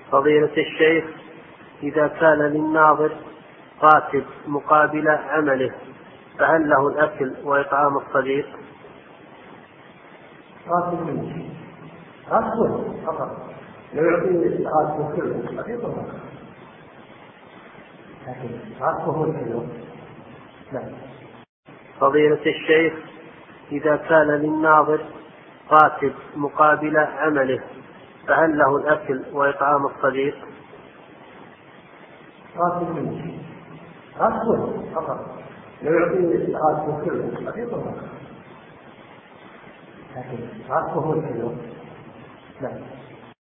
فضيلة الشيخ، إذا كان للناظر راتب مقابل عمله فهل له الأكل وإطعام الصديق؟ راتب منه راتب فقط، لو يعطيني راتب كله صديق لكن راتبه هو الحلو. فضيلة الشيخ، إذا كان للناظر راتب مقابل عمله فهل له الأكل وإطعام الصديق؟ راتب منه راتب فقط، لو يعطيني راتب كله صديق لكن راتبه هو الحلو.